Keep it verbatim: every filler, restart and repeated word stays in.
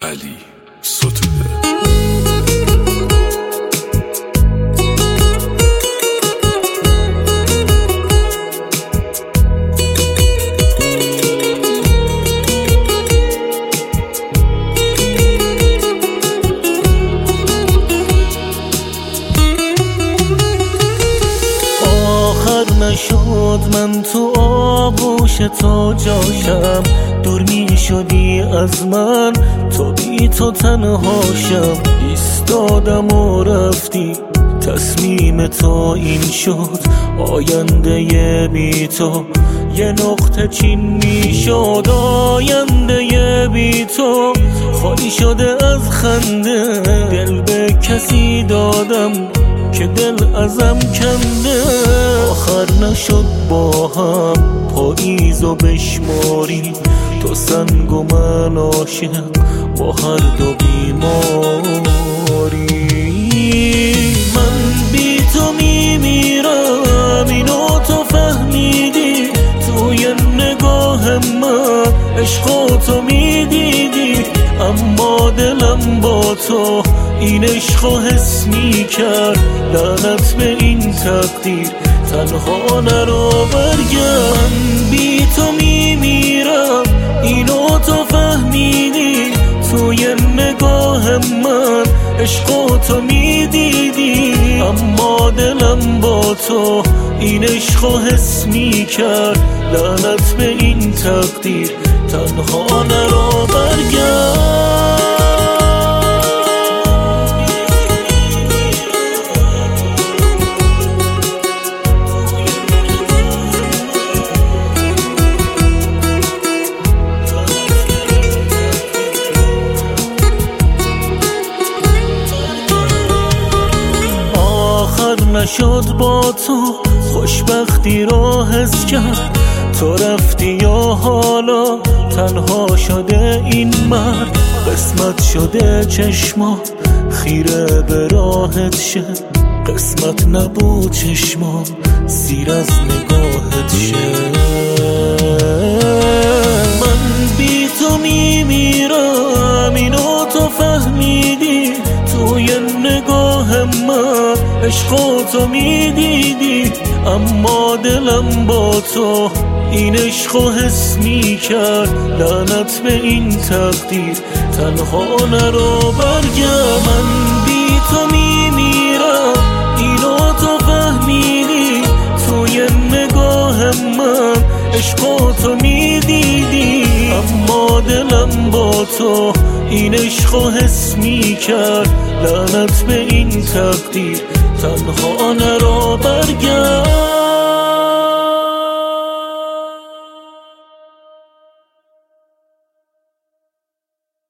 علی ستوده. نشد من تو آغوش تو جاشم، دور می شدی از من، تو بی تو تنهاشم. ایستادم و رفتی، تصمیم تو این شد، آینده ی بی تو یه نقطه چین می شد. آینده ی بی تو خالی شده از خنده، دل به کسی دادم که دل ازم کنده. آخر نشد با هم پاییزو بشماری، تو سنگ و من عاشق با هر دو بیماری. من بی تو میمیرم، اینو تو فهمیدی، توی نگاه من عشق تو میدیدی، اما دلم با تو این عشقو حس میکرد. لعنت به این تقدیر، تنها نرو برگرد. من بی تو میمیرم، اینو تو فهمیدی، توی نگاه من عشق تو میدیدی، اما دلم با تو این عشقو حس میکرد. لعنت به این تقدیر، تنها نرو برگرد. نشد با تو خوشبختی را حس کرد، تو رفتی یا حالا تنها شده این مرد. قسمت شده چشما خیره به راحت شه، قسمت نبود چشما سیر از نگاهت شه. من بی تو میمیرم، اینو تو فهمیدی، توی نگاه من عشق تو میدیدی، اما دلم با تو این عشقو حس میکرد. لعنت به این تقدیر، تنها نرو برگرد. من بی تو میمیرم، اینو تو فهمیدی، توی نگاه من عشق تو میدیدی، اما دلم با تو این عشقو حس میکرد. لعنت به این تقدیر، تنها نرو برگرد.